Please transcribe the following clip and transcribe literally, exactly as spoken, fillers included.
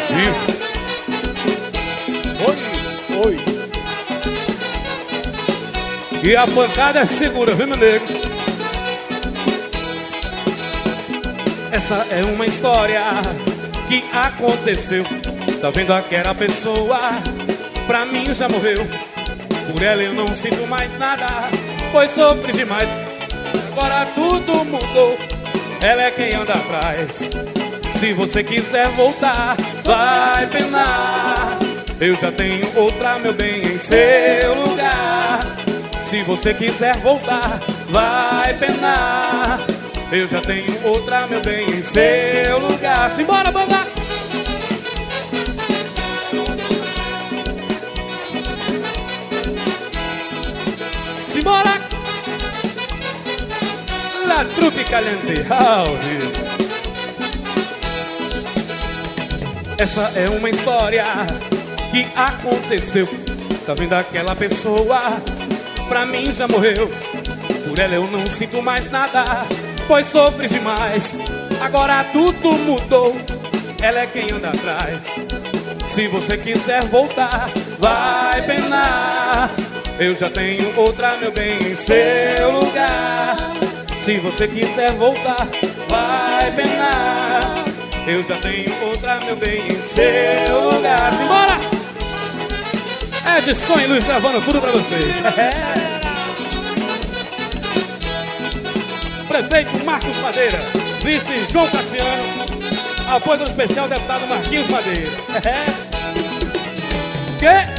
Oi, oi. E a pancada é segura, viu, meu nego? Essa é uma história que aconteceu. Tá vendo aquela pessoa? Pra mim já morreu. Por ela eu não sinto mais nada, pois sofri demais. Agora tudo mudou. Ela é quem anda atrás. Se você quiser voltar, vai penar. Eu já tenho outra, meu bem, em seu lugar. Se você quiser voltar, vai penar. Eu já tenho outra, meu bem, em seu lugar. Simbora, banda! Simbora! La trupe caliente house. Essa é uma história que aconteceu. Tá vendo aquela pessoa? Pra mim já morreu. Por ela eu não sinto mais nada, pois sofri demais. Agora tudo mudou. Ela é quem anda atrás. Se você quiser voltar, vai penar. Eu já tenho outra, meu bem, em seu lugar. Se você quiser voltar, vai penar. Eu já tenho outra, meu bem, em seu lugar. Simbora! Edson e Luiz gravando tudo pra vocês. Prefeito Marcos Madeira, vice João Cassiano, apoio do especial deputado Marquinhos Madeira. Que?